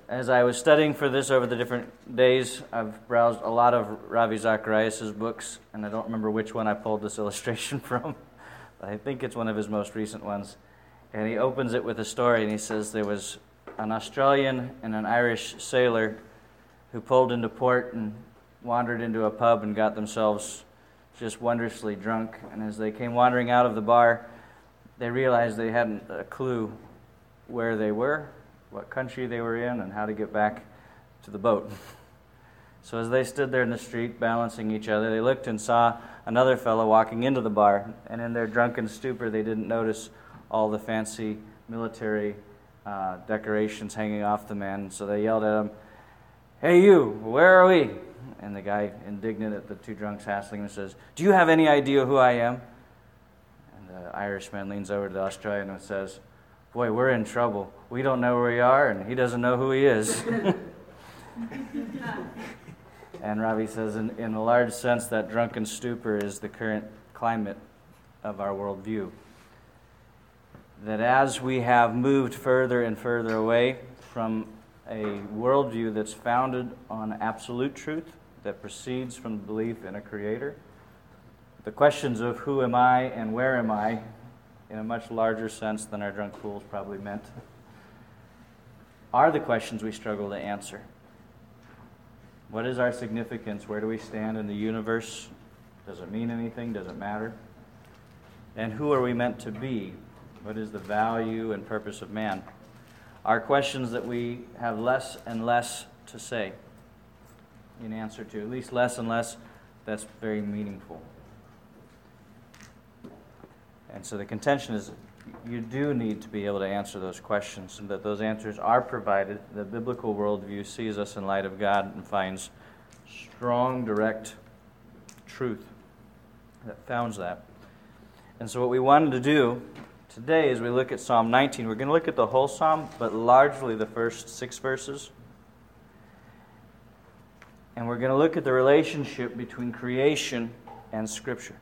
As I was studying for this over the different days, I've browsed a lot of Ravi Zacharias' books, and I don't remember which one I pulled this illustration from, but I think it's one of his most recent ones. And he opens it with a story, and he says there was an Australian and an Irish sailor who pulled into port and wandered into a pub and got themselves just wondrously drunk. And as they came wandering out of the bar, they realized they hadn't a clue where they were, what country they were in, and how to get back to the boat. So as they stood there in the street balancing each other, they looked and saw another fellow walking into the bar, and in their drunken stupor they didn't notice all the fancy military decorations hanging off the man. So they yelled at him, "Hey you, where are we?" And the guy, indignant at the two drunks hassling him, says, "Do you have any idea who I am?" And the Irishman leans over to the Australian and says, "Boy, we're in trouble. We don't know where we are, and he doesn't know who he is." And Ravi says, in a large sense, that drunken stupor is the current climate of our worldview. That as we have moved further and further away from a worldview that's founded on absolute truth, that proceeds from the belief in a creator, the questions of who am I and where am I, in a much larger sense than our drunk fools probably meant, are the questions we struggle to answer. What is our significance? Where do we stand in the universe? Does it mean anything? Does it matter? And who are we meant to be? What is the value and purpose of man? Are questions that we have less and less to say in answer to, at least less and less that's very meaningful. And so the contention is you do need to be able to answer those questions, and that those answers are provided. The biblical worldview sees us in light of God and finds strong, direct truth that founds that. And so what we wanted to do today as we look at Psalm 19, we're going to look at the whole psalm, but largely the first 6 verses. And we're going to look at the relationship between creation and Scripture.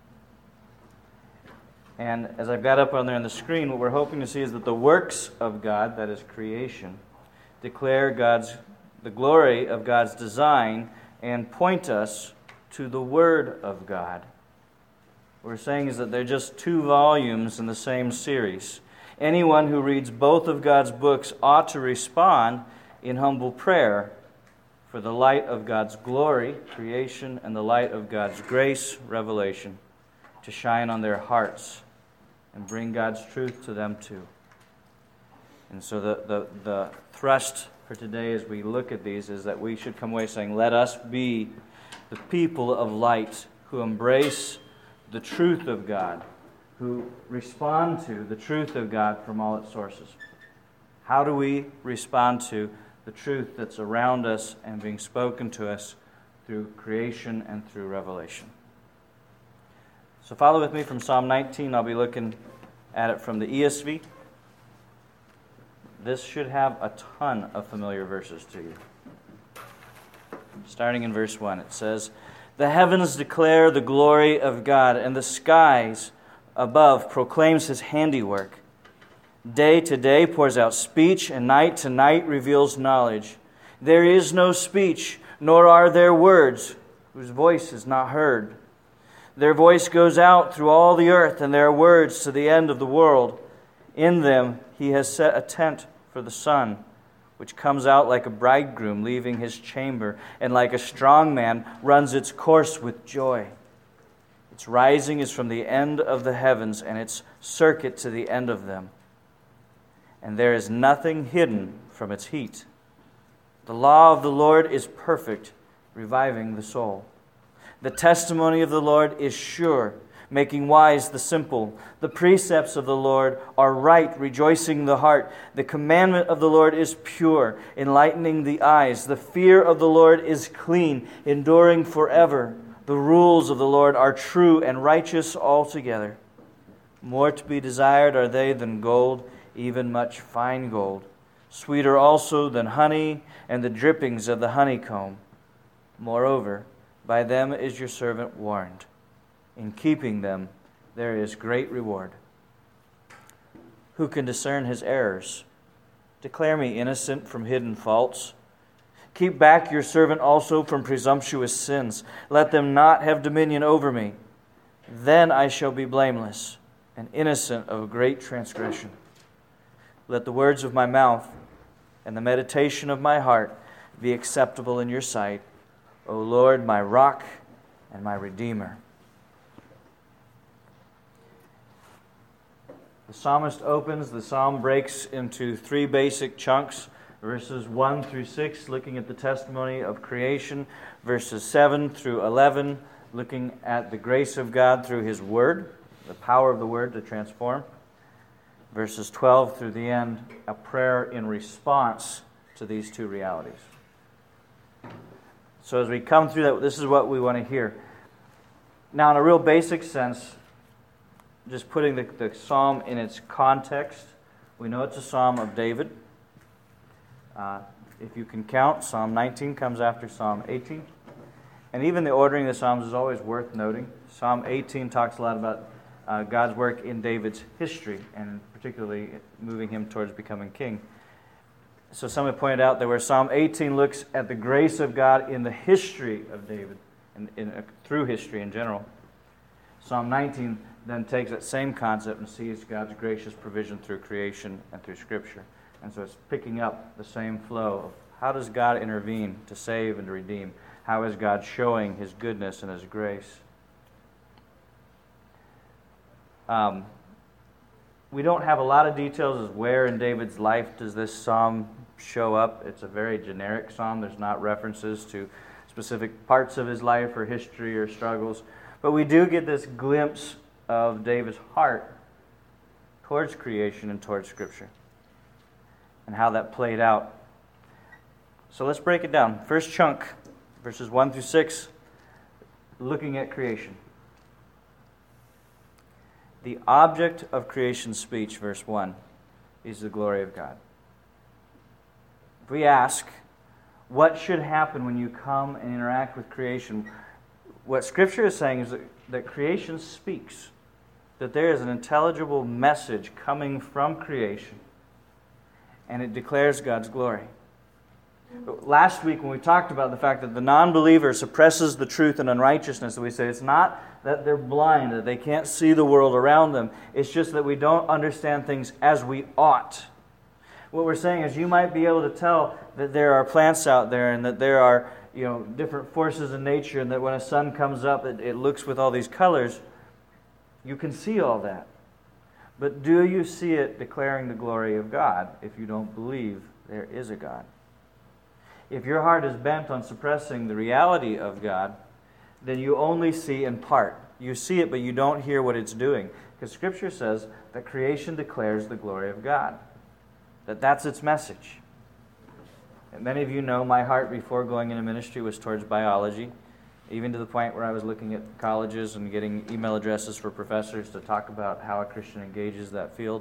And as I've got up on there on the screen, what we're hoping to see is that the works of God, that is creation, declare the glory of God's design and point us to the Word of God. What we're saying is that they're just 2 volumes in the same series. Anyone who reads both of God's books ought to respond in humble prayer for the light of God's glory, creation, and the light of God's grace, revelation, to shine on their hearts and bring God's truth to them too. And so the thrust for today as we look at these is that we should come away saying, let us be the people of light who embrace the truth of God, who respond to the truth of God from all its sources. How do we respond to the truth that's around us and being spoken to us through creation and through revelation? So follow with me from Psalm 19. I'll be looking at it from the ESV. This should have a ton of familiar verses to you. Starting in verse 1, it says, "The heavens declare the glory of God, and the skies above proclaims His handiwork. Day to day pours out speech, and night to night reveals knowledge. There is no speech, nor are there words, whose voice is not heard. Their voice goes out through all the earth, and their words to the end of the world. In them He has set a tent for the sun, which comes out like a bridegroom leaving his chamber, and like a strong man runs its course with joy. Its rising is from the end of the heavens, and its circuit to the end of them. And there is nothing hidden from its heat. The law of the Lord is perfect, reviving the soul. The testimony of the Lord is sure, making wise the simple. The precepts of the Lord are right, rejoicing the heart. The commandment of the Lord is pure, enlightening the eyes. The fear of the Lord is clean, enduring forever. The rules of the Lord are true and righteous altogether. More to be desired are they than gold, even much fine gold. Sweeter also than honey and the drippings of the honeycomb. Moreover, by them is your servant warned. In keeping them, there is great reward. Who can discern his errors? Declare me innocent from hidden faults. Keep back your servant also from presumptuous sins. Let them not have dominion over me. Then I shall be blameless and innocent of a great transgression. Let the words of my mouth and the meditation of my heart be acceptable in your sight, O Lord, my rock and my redeemer. The psalmist opens, the psalm breaks into three basic chunks. Verses 1 through 6, looking at the testimony of creation. Verses 7 through 11, looking at the grace of God through His Word, the power of the Word to transform. Verses 12 through the end, a prayer in response to these two realities. So as we come through that, this is what we want to hear. Now, in a real basic sense, just putting the psalm in its context, we know it's a psalm of David. If you can count, Psalm 19 comes after Psalm 18. And even the ordering of the Psalms is always worth noting. Psalm 18 talks a lot about God's work in David's history, and particularly moving him towards becoming king. So some have pointed out that where Psalm 18 looks at the grace of God in the history of David, through history in general, Psalm 19 then takes that same concept and sees God's gracious provision through creation and through Scripture. And so it's picking up the same flow of how does God intervene to save and to redeem? How is God showing His goodness and His grace? We don't have a lot of details as where in David's life does this psalm show up. It's a very generic psalm. There's not references to specific parts of his life or history or struggles. But we do get this glimpse of David's heart towards creation and towards Scripture, and how that played out. So let's break it down. First chunk, verses 1 through 6, looking at creation. The object of creation's speech, verse 1, is the glory of God. If we ask, what should happen when you come and interact with creation? What Scripture is saying is that creation speaks, that there is an intelligible message coming from creation, and it declares God's glory. Last week when we talked about the fact that the non-believer suppresses the truth and unrighteousness, we say it's not that they're blind, that they can't see the world around them. It's just that we don't understand things as we ought. What we're saying is you might be able to tell that there are plants out there and that there are different forces in nature, and that when a sun comes up it looks with all these colors. You can see all that. But do you see it declaring the glory of God if you don't believe there is a God? If your heart is bent on suppressing the reality of God, then you only see in part. You see it, but you don't hear what it's doing. Because Scripture says that creation declares the glory of God. That's its message. And many of you know my heart before going into ministry was towards biology, even to the point where I was looking at colleges and getting email addresses for professors to talk about how a Christian engages that field.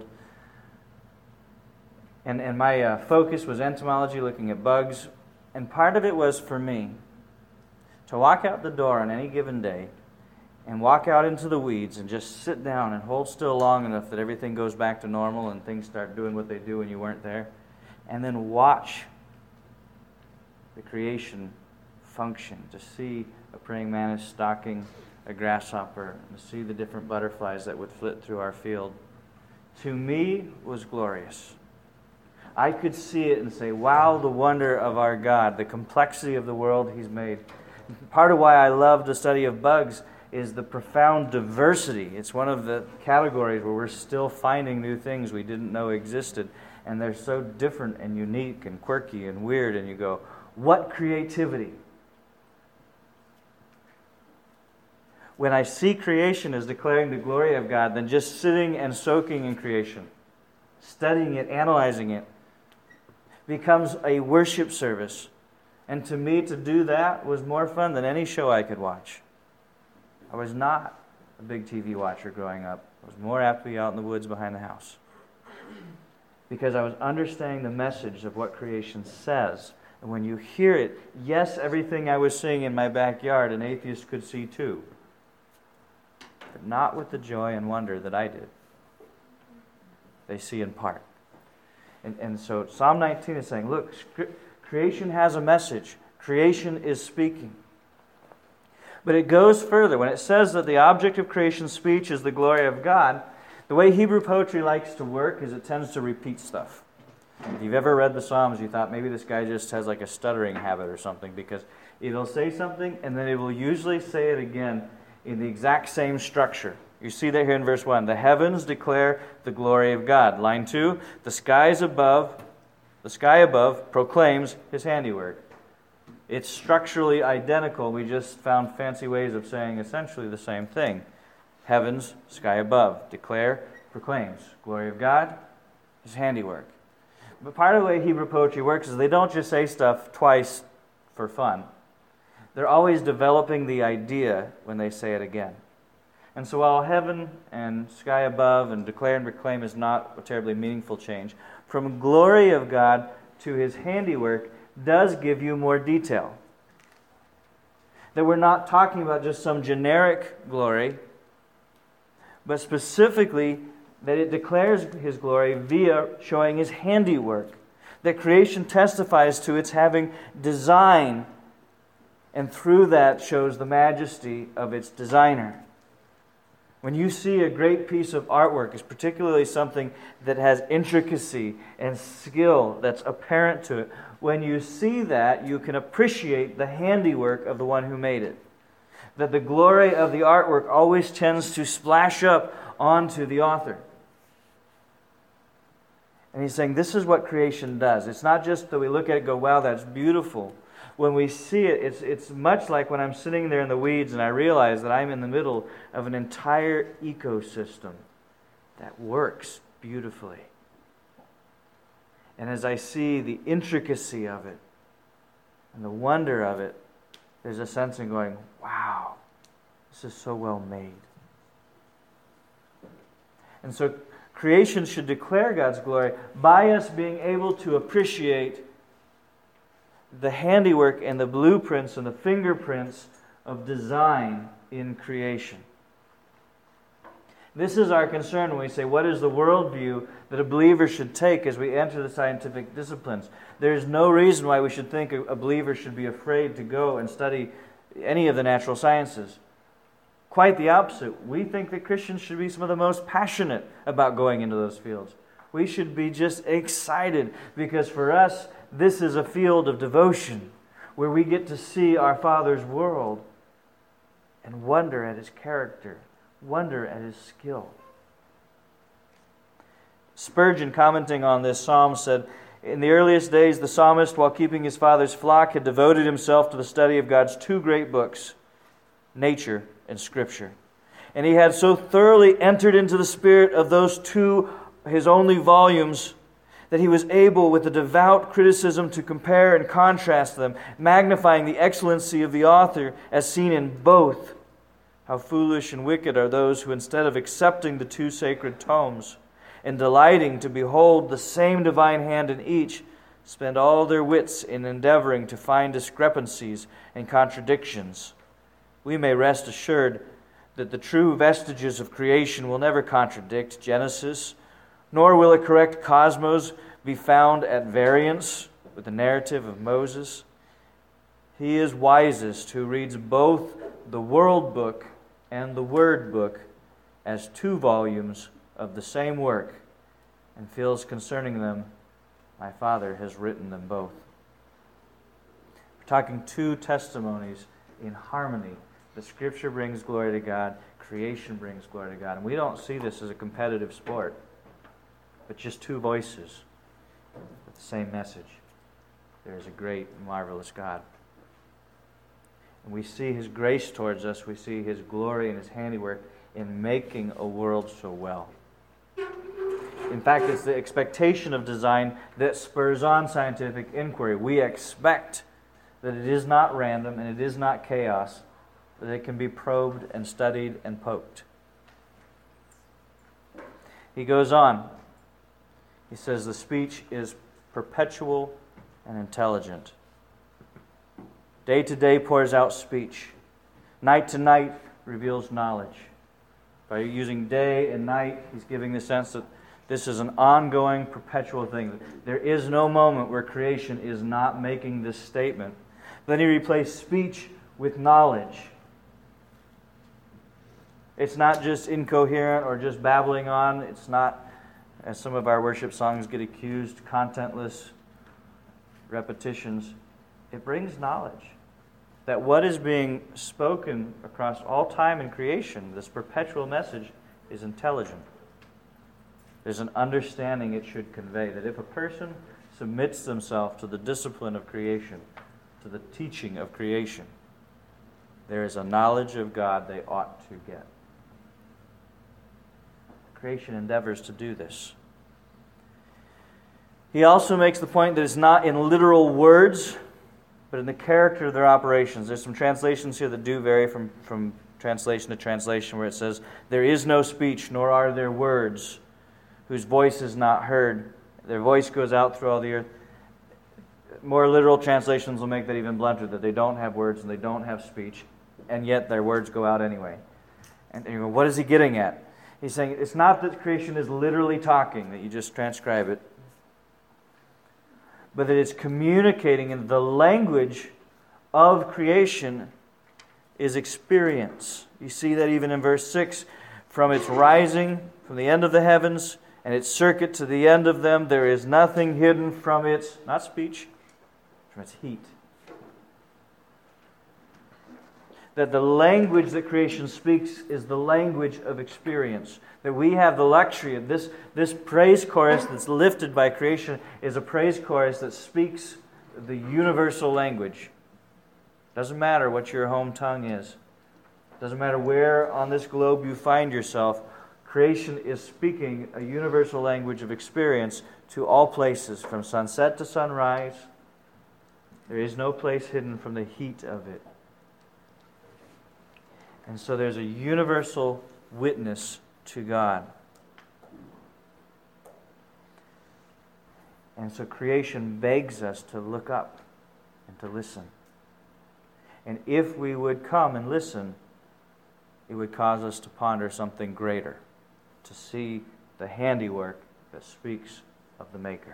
And my focus was entomology, looking at bugs. And part of it was for me to walk out the door on any given day and walk out into the weeds and just sit down and hold still long enough that everything goes back to normal and things start doing what they do when you weren't there. And then watch the creation function, to see a praying mantis stalking a grasshopper, and to see the different butterflies that would flit through our field, to me was glorious. I could see it and say, wow, the wonder of our God, the complexity of the world He's made. Part of why I love the study of bugs is the profound diversity. It's one of the categories where we're still finding new things we didn't know existed, and they're so different and unique and quirky and weird, and you go, what creativity! When I see creation as declaring the glory of God, then just sitting and soaking in creation, studying it, analyzing it, becomes a worship service. And to me, to do that was more fun than any show I could watch. I was not a big TV watcher growing up. I was more apt to be out in the woods behind the house, because I was understanding the message of what creation says. And when you hear it, yes, everything I was seeing in my backyard, an atheist could see too, but not with the joy and wonder that I did. They see in part. And so Psalm 19 is saying, look, creation has a message. Creation is speaking. But it goes further. When it says that the object of creation's speech is the glory of God, the way Hebrew poetry likes to work is it tends to repeat stuff. If you've ever read the Psalms, you thought maybe this guy just has like a stuttering habit or something, because it'll say something and then it will usually say it again in the exact same structure. You see that here in verse 1. The heavens declare the glory of God. Line 2, the sky above proclaims His handiwork. It's structurally identical. We just found fancy ways of saying essentially the same thing. Heavens, sky above, declare, proclaims. Glory of God, His handiwork. But part of the way Hebrew poetry works is they don't just say stuff twice for fun. They're always developing the idea when they say it again. And so while heaven and sky above and declare and proclaim is not a terribly meaningful change, from glory of God to His handiwork does give you more detail. That we're not talking about just some generic glory, but specifically that it declares His glory via showing His handiwork. That creation testifies to its having design, and through that shows the majesty of its designer. When you see a great piece of artwork, it's particularly something that has intricacy and skill that's apparent to it. When you see that, you can appreciate the handiwork of the one who made it. That the glory of the artwork always tends to splash up onto the author. And he's saying this is what creation does. It's not just that we look at it and go, wow, that's beautiful. When we see it, it's much like when I'm sitting there in the weeds and I realize that I'm in the middle of an entire ecosystem that works beautifully. And as I see the intricacy of it and the wonder of it, there's a sense in going, wow, this is so well made. And so creation should declare God's glory by us being able to appreciate the handiwork and the blueprints and the fingerprints of design in creation. This is our concern when we say, what is the worldview that a believer should take as we enter the scientific disciplines? There is no reason why we should think a believer should be afraid to go and study any of the natural sciences. Quite the opposite. We think that Christians should be some of the most passionate about going into those fields. We should be just excited because for us, this is a field of devotion where we get to see our Father's world and wonder at His character, wonder at His skill. Spurgeon, commenting on this psalm, said, in the earliest days, the psalmist, while keeping his father's flock, had devoted himself to the study of God's two great books, nature and Scripture. And he had so thoroughly entered into the spirit of those two, his only volumes, that he was able with a devout criticism to compare and contrast them, magnifying the excellency of the author as seen in both. How foolish and wicked are those who, instead of accepting the two sacred tomes and delighting to behold the same divine hand in each, spend all their wits in endeavoring to find discrepancies and contradictions. We may rest assured that the true vestiges of creation will never contradict Genesis, nor will a correct cosmos be found at variance with the narrative of Moses. He is wisest who reads both the World Book and the Word Book as two volumes of the same work and feels concerning them, my Father has written them both. We're talking two testimonies in harmony. The Scripture brings glory to God, creation brings glory to God. And we don't see this as a competitive sport, but just two voices with the same message. There is a great and marvelous God. And we see His grace towards us. We see His glory and His handiwork in making a world so well. In fact, it's the expectation of design that spurs on scientific inquiry. We expect that it is not random and it is not chaos, that it can be probed and studied and poked. He goes on. He says the speech is perpetual and intelligent. Day to day pours out speech. Night to night reveals knowledge. By using day and night, he's giving the sense that This is an ongoing, perpetual thing. There is no moment where creation is not making this statement. Then he replaced speech with knowledge. It's not just incoherent or just babbling on. It's not, as some of our worship songs get accused, contentless repetitions. It brings knowledge. That what is being spoken across all time and creation, this perpetual message, is intelligent. There's an understanding it should convey. That if a person submits themselves to the discipline of creation, to the teaching of creation, there is a knowledge of God they ought to get. Creation endeavors to do this. He also makes the point that it's not in literal words, but in the character of their operations. There's some translations here that do vary from translation to translation, where it says, there is no speech, nor are there words, whose voice is not heard. Their voice goes out through all the earth. More literal translations will make that even blunter, that they don't have words and they don't have speech, and yet their words go out anyway. And you go, what is he getting at? He's saying it's not that creation is literally talking, that you just transcribe it, but that it's communicating, in the language of creation is experience. You see that even in verse 6, from its rising from the end of the heavens and its circuit to the end of them, there is nothing hidden from its, not speech, from its heat. That the language that creation speaks is the language of experience. That we have the luxury of this praise chorus that's lifted by creation is a praise chorus that speaks the universal language. Doesn't matter what your home tongue is. Doesn't matter where on this globe you find yourself. Creation is speaking a universal language of experience to all places, from sunset to sunrise. There is no place hidden from the heat of it. And so there's a universal witness to God. And so creation begs us to look up and to listen. And if we would come and listen, it would cause us to ponder something greater, to see the handiwork that speaks of the Maker.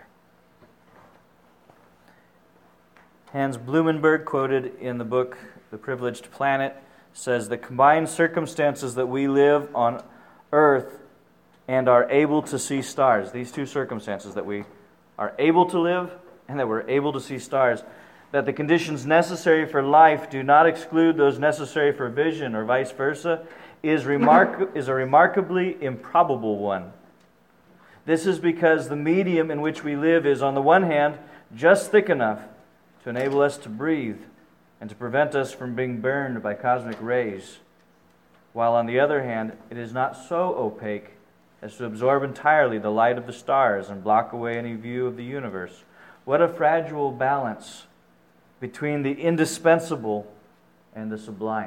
Hans Blumenberg, quoted in the book The Privileged Planet, says the combined circumstances that we live on earth and are able to see stars, these two circumstances, that we are able to live and that we're able to see stars, that the conditions necessary for life do not exclude those necessary for vision or vice versa, is a remarkably improbable one. This is because the medium in which we live is, on the one hand, just thick enough to enable us to breathe and to prevent us from being burned by cosmic rays, while on the other hand, it is not so opaque as to absorb entirely the light of the stars and block away any view of the universe. What a fragile balance between the indispensable and the sublime.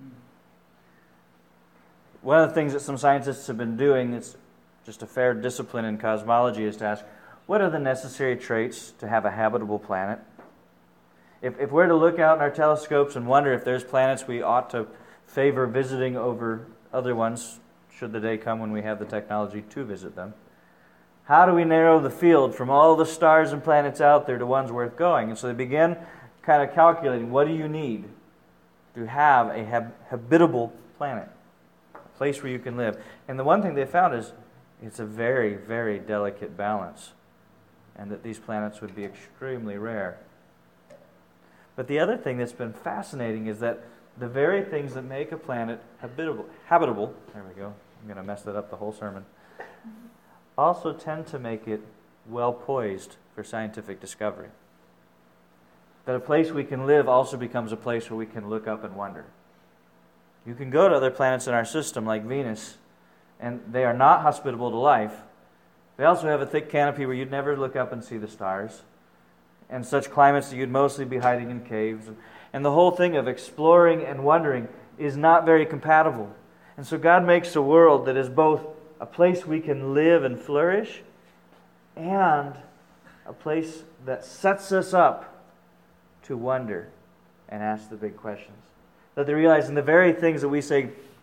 One of the things that some scientists have been doing, it's just a fair discipline in cosmology, is to ask, what are the necessary traits to have a habitable planet? If we're to look out in our telescopes and wonder if there's planets we ought to favor visiting over other ones, should the day come when we have the technology to visit them, how do we narrow the field from all the stars and planets out there to ones worth going? And so they begin kind of calculating, what do you need to have a habitable planet, a place where you can live? And the one thing they found is it's a very, very delicate balance, and that these planets would be extremely rare. But the other thing that's been fascinating is that the very things that make a planet habitable, there we go, I'm going to mess that up the whole sermon, also tend to make it well poised for scientific discovery. That a place we can live also becomes a place where we can look up and wonder. You can go to other planets in our system like Venus, and they are not hospitable to life. They also have a thick canopy where you'd never look up and see the stars, and such climates that you'd mostly be hiding in caves. And the whole thing of exploring and wondering is not very compatible. And so God makes a world that is both a place we can live and flourish and a place that sets us up to wonder and ask the big questions. That they realize in the very things that we say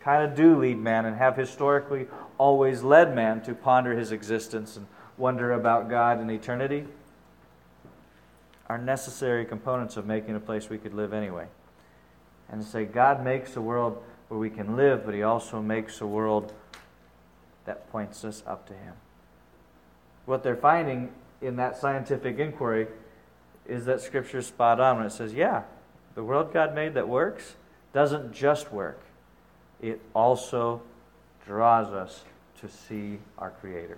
kind of do lead man and have historically always led man to ponder his existence and wonder about God and eternity, are necessary components of making a place we could live anyway. And to say God makes a world where we can live, but He also makes a world that points us up to Him. What they're finding in that scientific inquiry is that Scripture is spot on when it says, yeah, the world God made that works doesn't just work. It also draws us to see our Creator.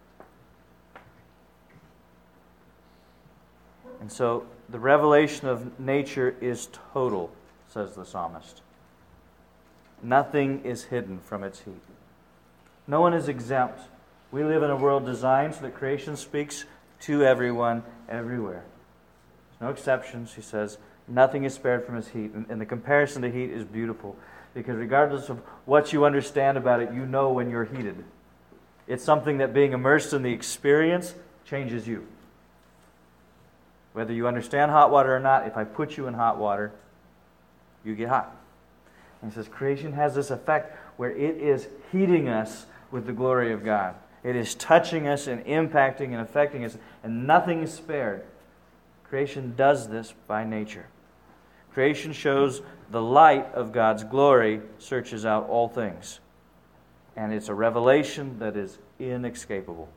And so the revelation of nature is total, says the psalmist. Nothing is hidden from its heat. No one is exempt. We live in a world designed so that creation speaks to everyone, everywhere. There's no exceptions, he says. Nothing is spared from his heat. And the comparison to heat is beautiful, because regardless of what you understand about it, you know when you're heated. It's something that being immersed in the experience changes you. Whether you understand hot water or not, if I put you in hot water, you get hot. And he says creation has this effect where it is heating us with the glory of God. It is touching us and impacting and affecting us, and nothing is spared. Creation does this by nature. Creation shows the light of God's glory searches out all things. And it's a revelation that is inescapable.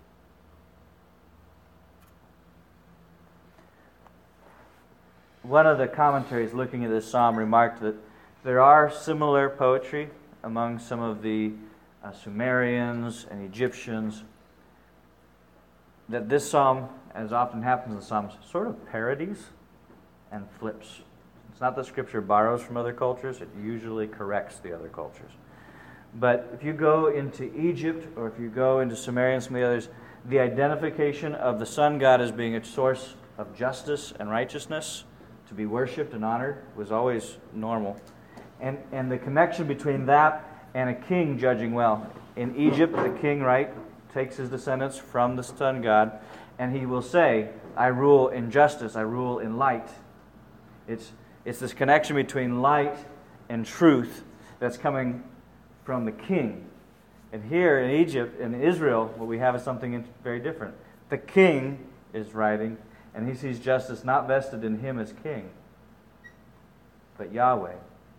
One of the commentaries looking at this psalm remarked that there are similar poetry among some of the Sumerians and Egyptians, that this psalm, as often happens in the Psalms, sort of parodies and flips. It's not that Scripture borrows from other cultures, it usually corrects the other cultures. But if you go into Egypt, or if you go into Sumeria and some of the others, the identification of the sun god as being a source of justice and righteousness, to be worshipped and honored, was always normal. And the connection between that and a king judging well. In Egypt, the king, right, takes his descendants from the sun god, and he will say, I rule in justice, I rule in light. It's this connection between light and truth that's coming from the king. And here in Egypt, in Israel, what we have is something very different. The king is writing, and he sees justice not vested in him as king, but Yahweh,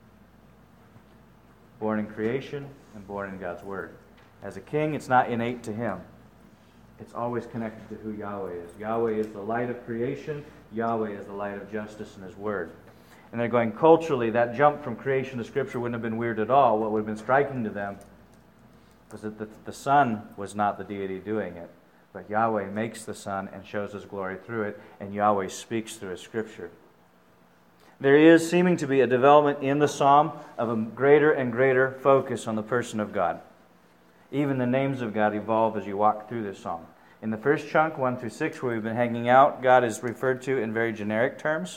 born in creation and born in God's word. As a king, it's not innate to him. It's always connected to who Yahweh is. Yahweh is the light of creation. Yahweh is the light of justice in his word. And they're going culturally, that jump from creation to Scripture wouldn't have been weird at all. What would have been striking to them was that the Son was not the deity doing it, but Yahweh makes the Son and shows His glory through it, and Yahweh speaks through His Scripture. There is seeming to be a development in the psalm of a greater and greater focus on the person of God. Even the names of God evolve as you walk through this psalm. In the first chunk, 1 through 6, where we've been hanging out, God is referred to in very generic terms.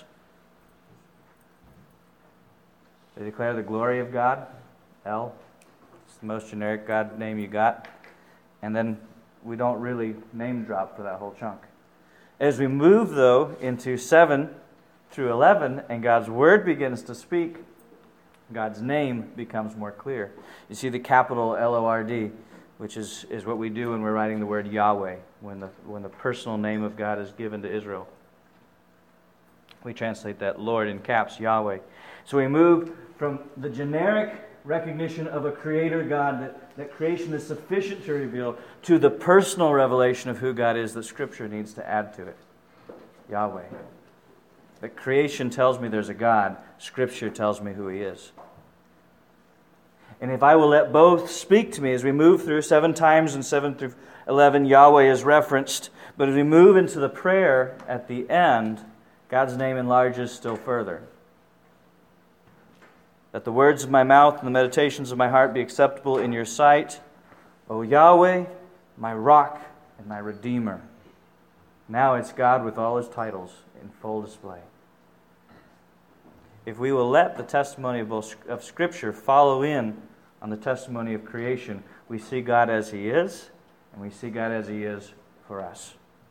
They declare the glory of God, El. It's the most generic God name you got. And then we don't really name drop for that whole chunk. As we move, though, into 7 through 11, and God's word begins to speak, God's name becomes more clear. You see the capital L-O-R-D, which is what we do when we're writing the word Yahweh, when the personal name of God is given to Israel. We translate that Lord in caps, Yahweh. So we move from the generic recognition of a creator God, that creation is sufficient to reveal, to the personal revelation of who God is that Scripture needs to add to it. Yahweh. That creation tells me there's a God, Scripture tells me who He is. And if I will let both speak to me as we move through 7 times in 7 through 11, Yahweh is referenced. But as we move into the prayer at the end, God's name enlarges still further. That the words of my mouth and the meditations of my heart be acceptable in your sight, O Yahweh, my rock and my redeemer. Now it's God with all His titles in full display. If we will let the testimony of Scripture follow in on the testimony of creation, we see God as He is, and we see God as He is for us.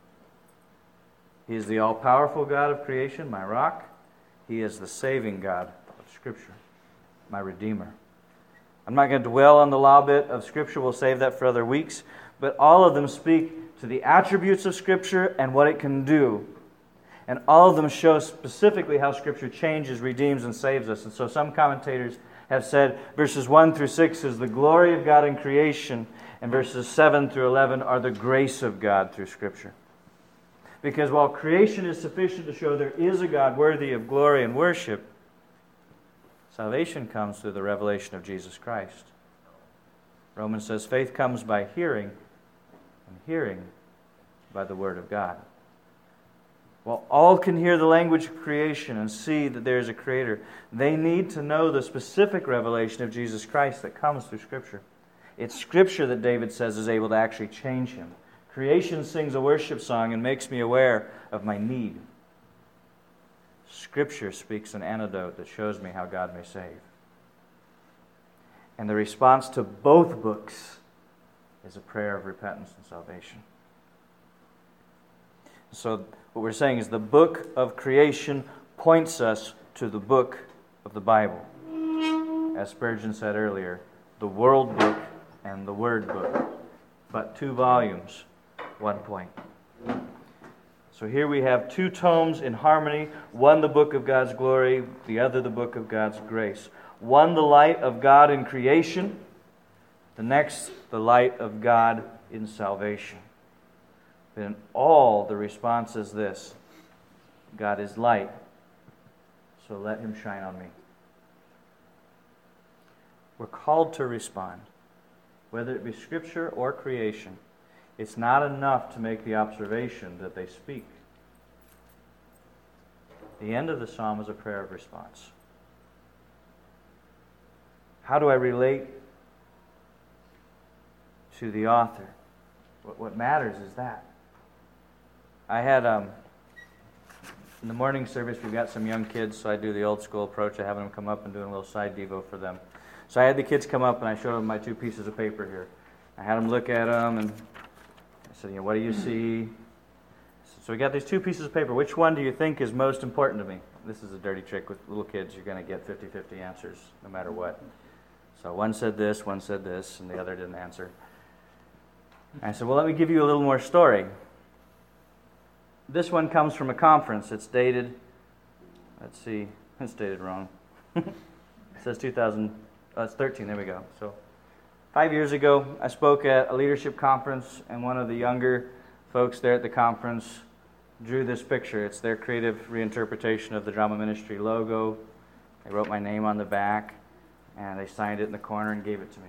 He is the all-powerful God of creation, my rock. He is the saving God of Scripture, my Redeemer. I'm not going to dwell on the law bit of Scripture. We'll save that for other weeks. But all of them speak to the attributes of Scripture and what it can do. And all of them show specifically how Scripture changes, redeems, and saves us. And so some commentators have said verses 1 through 6 is the glory of God in creation, and verses 7 through 11 are the grace of God through Scripture. Because while creation is sufficient to show there is a God worthy of glory and worship, salvation comes through the revelation of Jesus Christ. Romans says faith comes by hearing, and hearing by the Word of God. While all can hear the language of creation and see that there is a Creator, they need to know the specific revelation of Jesus Christ that comes through Scripture. It's Scripture that David says is able to actually change him. Creation sings a worship song and makes me aware of my need. Scripture speaks an antidote that shows me how God may save. And the response to both books is a prayer of repentance and salvation. So what we're saying is the book of creation points us to the book of the Bible. As Spurgeon said earlier, the world book and the word book. But 2 volumes, 1 point. So here we have 2 tomes in harmony. One the book of God's glory, the other the book of God's grace. One the light of God in creation, the next the light of God in salvation. In all, the response is this: God is light, so let Him shine on me. We're called to respond, whether it be Scripture or creation. It's not enough to make the observation that they speak. The end of the psalm is a prayer of response. How do I relate to the author? What matters is that. I had, in the morning service, we've got some young kids, so I do the old school approach of having them come up and doing a little side devo for them. So I had the kids come up and I showed them my 2 pieces of paper here. I had them look at them and I said, what do you see? So we got these 2 pieces of paper. Which one do you think is most important to me? This is a dirty trick with little kids. You're going to get 50-50 answers no matter what. So one said this, and the other didn't answer. And I said, well, let me give you a little more story. This one comes from a conference. It's dated, let's see, it's dated wrong. It says 2013, there we go. So 5 years ago, I spoke at a leadership conference, and one of the younger folks there at the conference drew this picture. It's their creative reinterpretation of the drama ministry logo. They wrote my name on the back, and they signed it in the corner and gave it to me.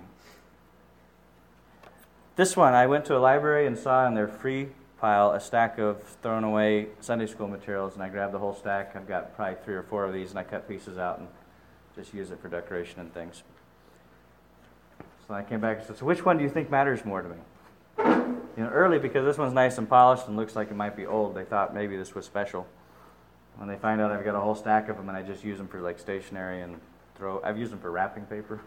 This one, I went to a library and saw in their free pile a stack of thrown away Sunday school materials, and I grabbed the whole stack. I've got probably 3 or 4 of these, and I cut pieces out and just use it for decoration and things. So I came back and said, so which one do you think matters more to me? Early, because this one's nice and polished and looks like it might be old, they thought maybe this was special. When they find out I've got a whole stack of them and I just use them for like stationery and I've used them for wrapping paper.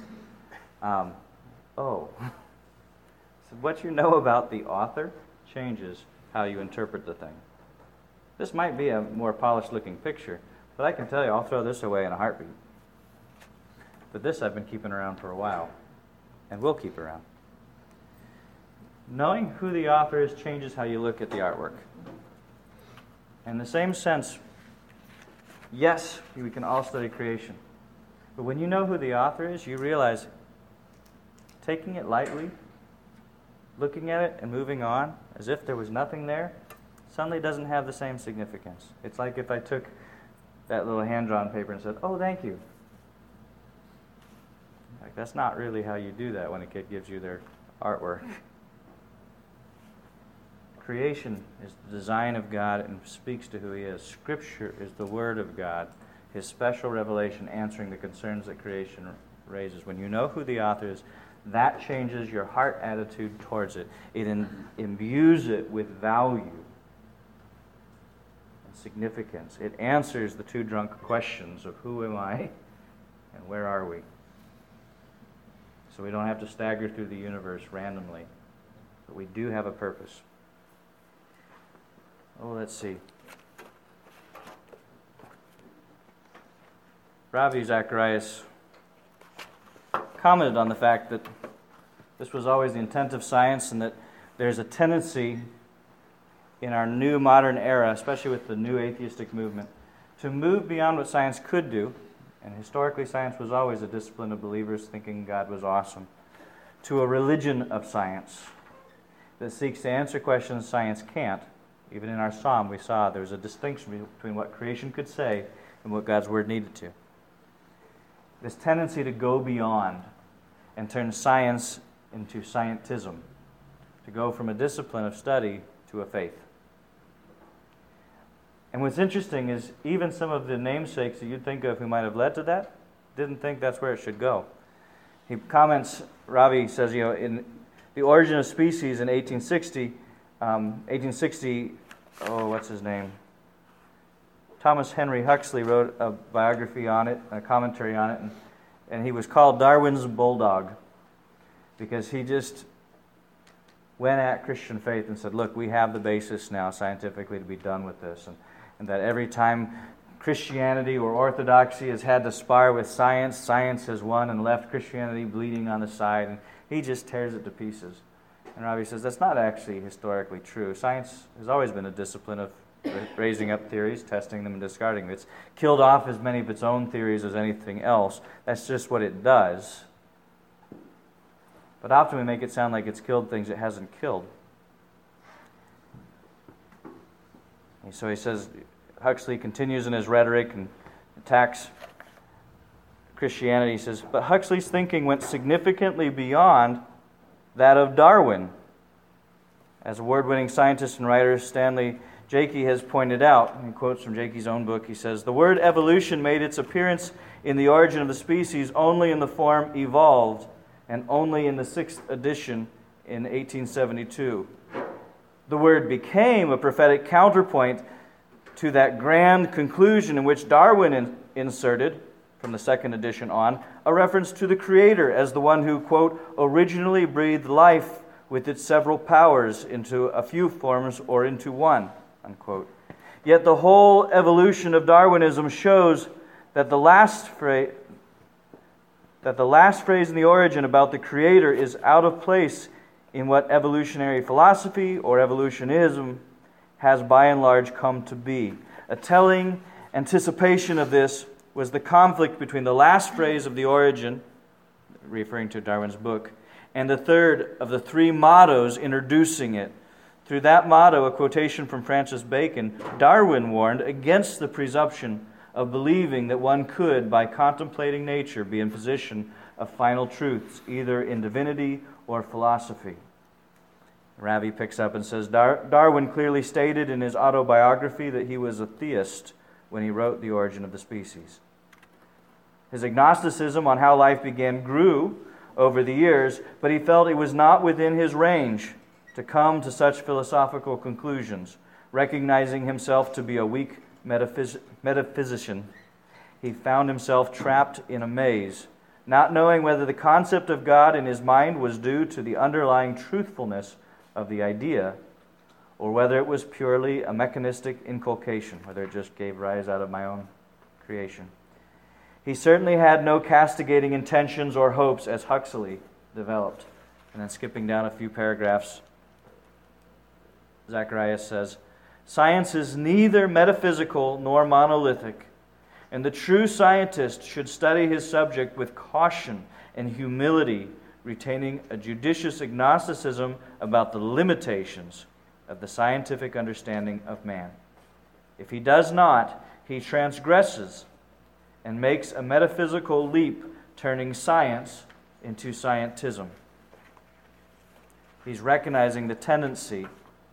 So what you know about the author changes how you interpret the thing. This might be a more polished looking picture, but I can tell you I'll throw this away in a heartbeat. But this I've been keeping around for a while, and will keep around. Knowing who the author is changes how you look at the artwork. In the same sense, yes, we can all study creation. But when you know who the author is, you realize taking it lightly, looking at it and moving on as if there was nothing there, suddenly doesn't have the same significance. It's like if I took that little hand-drawn paper and said, oh, thank you. Like, that's not really how you do that when a kid gives you their artwork. Creation is the design of God and speaks to who He is. Scripture is the Word of God, His special revelation answering the concerns that creation raises. When you know who the author is, that changes your heart attitude towards it. It imbues it with value and significance. It answers the 2 drunk questions of who am I and where are we? So we don't have to stagger through the universe randomly, but we do have a purpose. Oh, let's see. Ravi Zacharias commented on the fact that this was always the intent of science, and that there's a tendency in our new modern era, especially with the new atheistic movement, to move beyond what science could do. And historically, science was always a discipline of believers thinking God was awesome, to a religion of science that seeks to answer questions science can't. Even in our psalm, we saw there was a distinction between what creation could say and what God's Word needed to. This tendency to go beyond and turn science into scientism, to go from a discipline of study to a faith. And what's interesting is even some of the namesakes that you'd think of who might have led to that didn't think that's where it should go. He comments, Ravi says, in The Origin of Species in 1860, what's his name? Thomas Henry Huxley wrote a biography on it, a commentary on it, and he was called Darwin's Bulldog, because he just went at Christian faith and said, look, we have the basis now scientifically to be done with this. And that every time Christianity or orthodoxy has had to spar with science, science has won and left Christianity bleeding on the side. And he just tears it to pieces. And Ravi says that's not actually historically true. Science has always been a discipline of raising up theories, testing them, and discarding them. It's killed off as many of its own theories as anything else. That's just what it does. But often we make it sound like it's killed things it hasn't killed. And so he says, Huxley continues in his rhetoric and attacks Christianity. He says, but Huxley's thinking went significantly beyond that of Darwin. As award-winning scientist and writer Stanley Jakey has pointed out, and he quotes from Jakey's own book, he says, the word evolution made its appearance in The Origin of the Species only in the form evolved, and only in the 6th edition in 1872. The word became a prophetic counterpoint to that grand conclusion in which Darwin inserted, from the 2nd edition on, a reference to the Creator as the one who, quote, originally breathed life with its several powers into a few forms or into one, unquote. Yet the whole evolution of Darwinism shows that the last phrase in The Origin about the Creator is out of place in what evolutionary philosophy or evolutionism has by and large come to be. A telling anticipation of this was the conflict between the last phrase of The Origin, referring to Darwin's book, and the third of the three mottos introducing it. Through that motto, a quotation from Francis Bacon, Darwin warned against the presumption of believing that one could, by contemplating nature, be in possession of final truths, either in divinity or philosophy. Ravi picks up and says, Darwin clearly stated in his autobiography that he was a theist when he wrote The Origin of the Species. His agnosticism on how life began grew over the years, but he felt it was not within his range to come to such philosophical conclusions, recognizing himself to be a weak metaphysician. He found himself trapped in a maze, not knowing whether the concept of God in his mind was due to the underlying truthfulness of the idea, or whether it was purely a mechanistic inculcation, whether it just gave rise out of my own creation. He certainly had no castigating intentions or hopes, as Huxley developed. And then skipping down a few paragraphs, Zacharias says, science is neither metaphysical nor monolithic, and the true scientist should study his subject with caution and humility, retaining a judicious agnosticism about the limitations of the scientific understanding of man. If he does not, he transgresses and makes a metaphysical leap, turning science into scientism. He's recognizing the tendency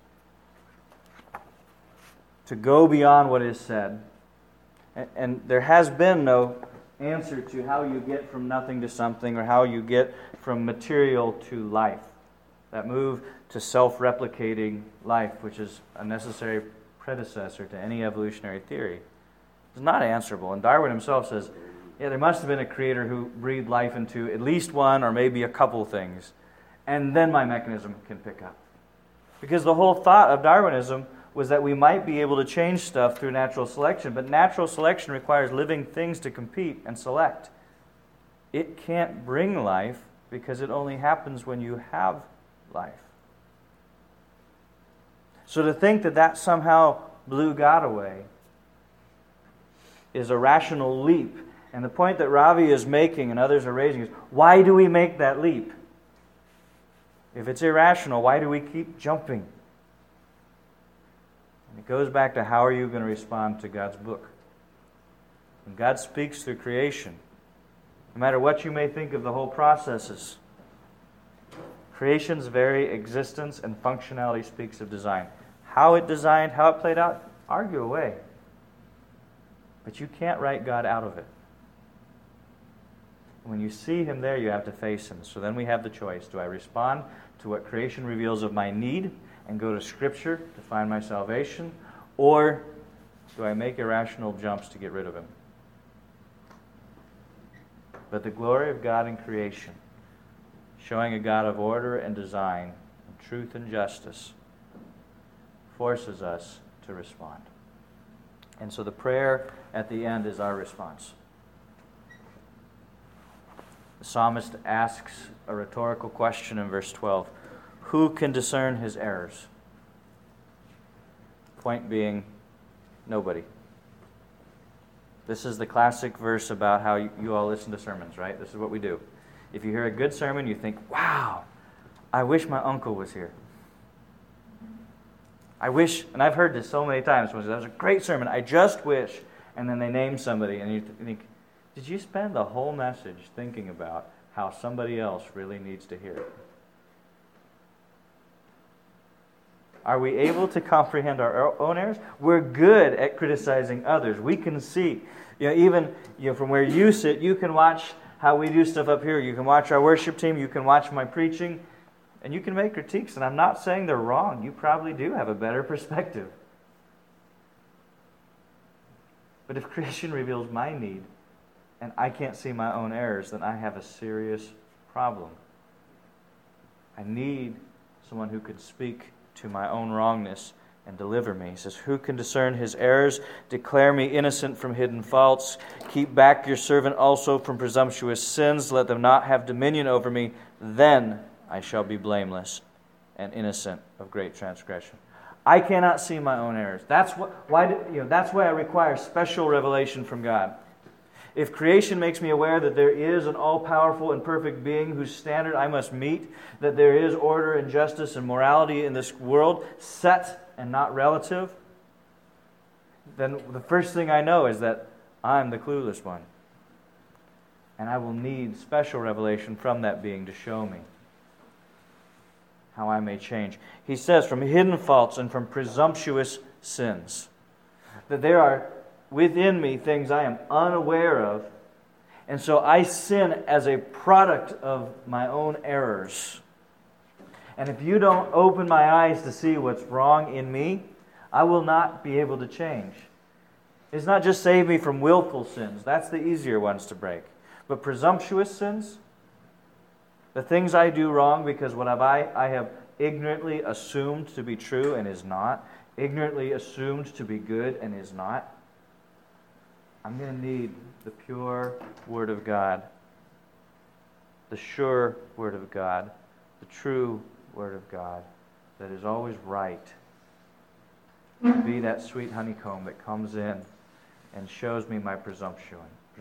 to go beyond what is said. And there has been no answer to how you get from nothing to something, or how you get from material to life. That move to self-replicating life, which is a necessary predecessor to any evolutionary theory, is not answerable. And Darwin himself says, there must have been a creator who breathed life into at least one or maybe a couple things, and then my mechanism can pick up. Because the whole thought of Darwinism was that we might be able to change stuff through natural selection, but natural selection requires living things to compete and select. it can't bring life because it only happens when you have life. So to think that that somehow blew God away is a rational leap. And the point that Ravi is making and others are raising is, why do we make that leap? If it's irrational, why do we keep jumping? And it goes back to, how are you going to respond to God's book? When God speaks through creation, no matter what you may think of the whole processes, creation's very existence and functionality speaks of design. How it designed, how it played out, argue away. But you can't write God out of it. When you see Him there, you have to face Him. So then we have the choice. Do I respond to what creation reveals of my need and go to Scripture to find my salvation? Or do I make irrational jumps to get rid of Him? But the glory of God in creation, showing a God of order and design, and truth and justice, forces us to respond. And so the prayer at the end is our response. The psalmist asks a rhetorical question in verse 12. Who can discern his errors? Point being, nobody. This is the classic verse about how you all listen to sermons, right? This is what we do. If you hear a good sermon, you think, wow, I wish my uncle was here. I wish, and I've heard this so many times, someone says, that was a great sermon, I just wish, and then they name somebody, and you think, did you spend the whole message thinking about how somebody else really needs to hear it? Are we able to comprehend our own errors? We're good at criticizing others. We can see, even from where you sit, you can watch how we do stuff up here. You can watch our worship team. You can watch my preaching. And you can make critiques. And I'm not saying they're wrong. You probably do have a better perspective. But if creation reveals my need, and I can't see my own errors, then I have a serious problem. I need someone who could speak to my own wrongness and deliver me. He says, who can discern his errors? Declare me innocent from hidden faults. Keep back your servant also from presumptuous sins. Let them not have dominion over me. Then I shall be blameless and innocent of great transgression. I cannot see my own errors. That's why I require special revelation from God. If creation makes me aware that there is an all-powerful and perfect being whose standard I must meet, that there is order and justice and morality in this world, set and not relative, then the first thing I know is that I'm the clueless one. And I will need special revelation from that being to show me how I may change. He says, from hidden faults and from presumptuous sins, that there are within me things I am unaware of, and so I sin as a product of my own errors. And if you don't open my eyes to see what's wrong in me, I will not be able to change. It's not just save me from willful sins. That's the easier ones to break. But presumptuous sins, the things I do wrong because what I have ignorantly assumed to be true and is not, ignorantly assumed to be good and is not, I'm going to need the pure Word of God, the sure Word of God, the true Word of God that is always right. Be that sweet honeycomb that comes in and shows me my presumptuous.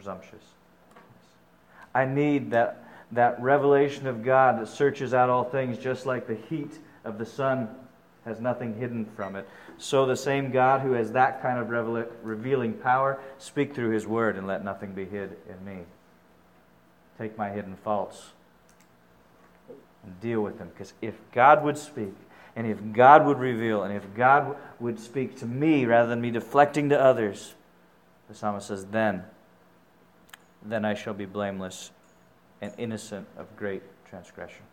I need that revelation of God that searches out all things, just like the heat of the sun has nothing hidden from it. So the same God who has that kind of revealing power, speak through His Word and let nothing be hid in me. Take my hidden faults and deal with them. Because if God would speak, and if God would reveal, and if God would speak to me rather than me deflecting to others, the psalmist says, then I shall be blameless and innocent of great transgression.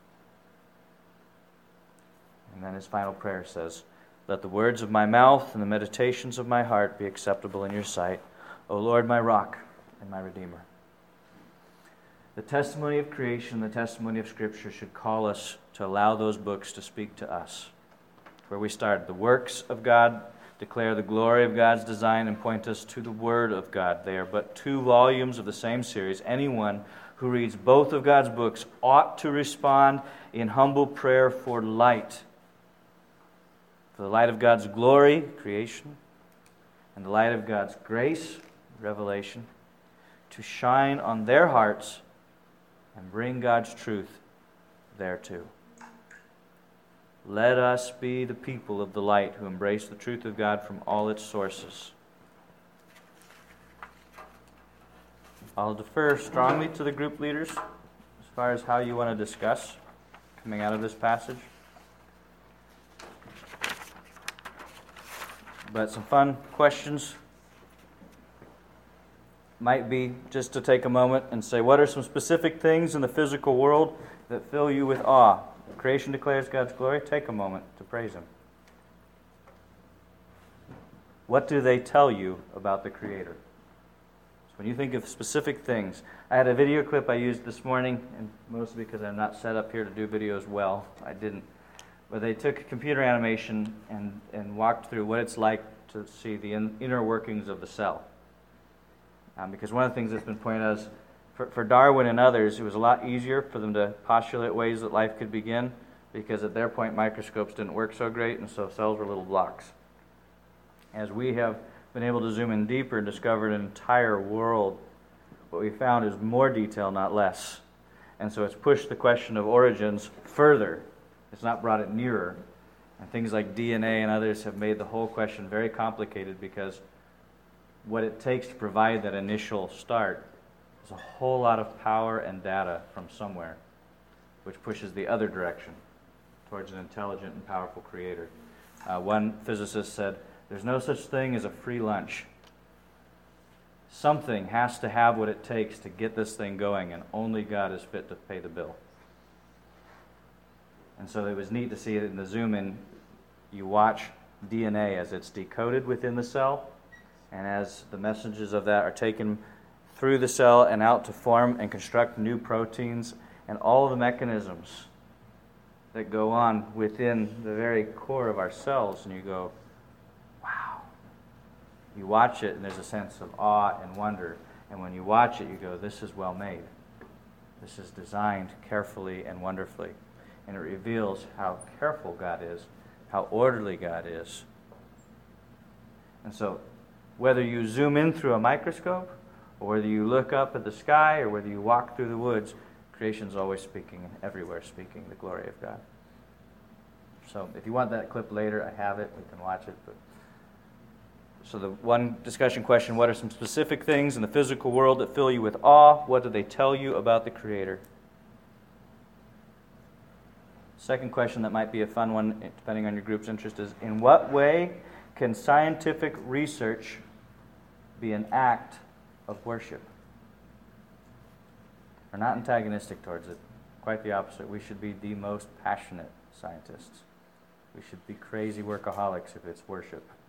And then his final prayer says, let the words of my mouth and the meditations of my heart be acceptable in your sight, O Lord, my rock and my redeemer. The testimony of creation, the testimony of Scripture should call us to allow those books to speak to us. Where we started, the works of God declare the glory of God's design and point us to the Word of God. They are but 2 volumes of the same series. Anyone who reads both of God's books ought to respond in humble prayer for light. For the light of God's glory, creation, and the light of God's grace, revelation, to shine on their hearts and bring God's truth thereto. Let us be the people of the light who embrace the truth of God from all its sources. I'll defer strongly to the group leaders as far as how you want to discuss coming out of this passage. But some fun questions might be just to take a moment and say, what are some specific things in the physical world that fill you with awe? Creation declares God's glory. Take a moment to praise Him. What do they tell you about the Creator? So when you think of specific things, I had a video clip I used this morning, and mostly because I'm not set up here to do videos well, I didn't. But they took computer animation and walked through what it's like to see the inner workings of the cell. Because one of the things that's been pointed out is, for Darwin and others, it was a lot easier for them to postulate ways that life could begin, because at their point microscopes didn't work so great, and so cells were little blocks. As we have been able to zoom in deeper and discovered an entire world, what we found is more detail, not less. And so it's pushed the question of origins further. It's not brought it nearer. And things like DNA and others have made the whole question very complicated, because what it takes to provide that initial start is a whole lot of power and data from somewhere, which pushes the other direction towards an intelligent and powerful creator. One physicist said, there's no such thing as a free lunch. Something has to have what it takes to get this thing going, and only God is fit to pay the bill. And so it was neat to see it in the zoom in. You watch DNA as it's decoded within the cell, and as the messages of that are taken through the cell and out to form and construct new proteins, and all the mechanisms that go on within the very core of our cells, and you go, wow. You watch it and there's a sense of awe and wonder, and when you watch it you go, this is well made. This is designed carefully and wonderfully, and it reveals how careful God is, how orderly God is. And so whether you zoom in through a microscope, or whether you look up at the sky, or whether you walk through the woods, creation's always speaking and everywhere speaking the glory of God. So if you want that clip later, I have it. We can watch it. So the one discussion question, what are some specific things in the physical world that fill you with awe? What do they tell you about the Creator? Second question that might be a fun one, depending on your group's interest, is in what way can scientific research be an act of worship? We're not antagonistic towards it. Quite the opposite. We should be the most passionate scientists. We should be crazy workaholics if it's worship.